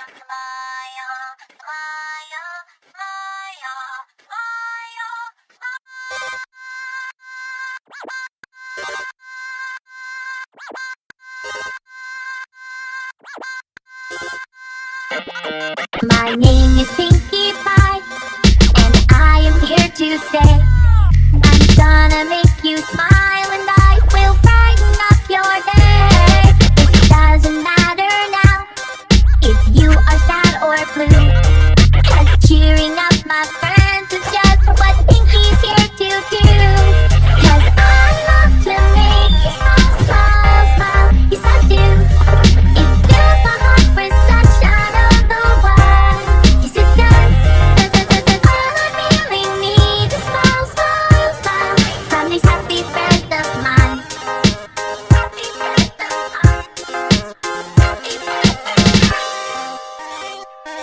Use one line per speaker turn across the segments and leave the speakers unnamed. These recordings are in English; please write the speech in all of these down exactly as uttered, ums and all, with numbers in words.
My name is Pinkie Pie, and I am here to say I'm gonna make you smile, and I will brighten up your day. It doesn't matter now if you are sad or blue, 'cause cheering up my friends is just what Pinkie's here to do. 'Cause I love to make you smile, smile, smile, yes I do. It fills my heart with sunshine of the world, yes it does. All I really need is smile, smile, smile from these happy friends of mine. Happy friends of mine. Happy friends of mine.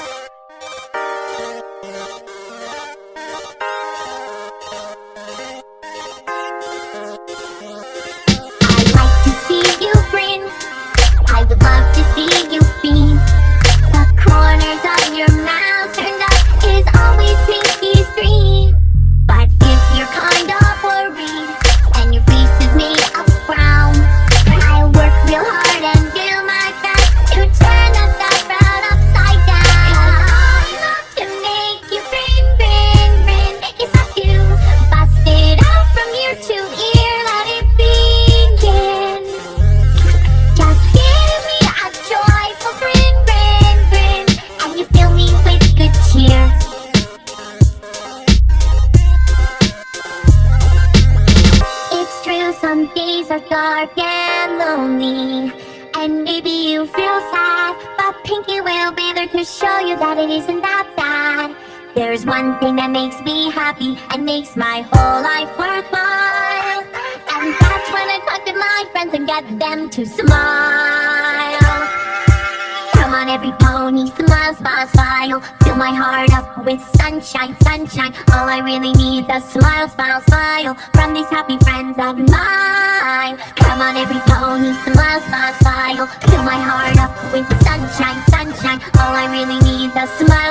I like to see you grin, I would love to see you beam. The corners of your mouth turned up is always Pinkie's dream. But if you're kind of worried and your face is made of frown, I'll work real hard and do my best to turn that stuff right upside down. 'Cause I love to make you grin, grin, grin, yes I do. Bust it out from ear to ear, let it begin. Just give me a joyful grin, grin, grin, and you fill me with good cheer. It's true, some days are dark and lonely, and maybe you feel sad, but Pinkie will be there to show you that it isn't that bad. There's one thing that makes me happy and makes my whole life worthwhile, and that's when I talk to my friends and get them to smile. Come on every pony, smile, smile, smile. Fill my heart up with sunshine, sunshine. All I really need is a smile, smile, smile from these happy friends of mine. Come on every pony, smile, smile, smile. Fill my heart up with sunshine, sunshine. All I really need is a smile.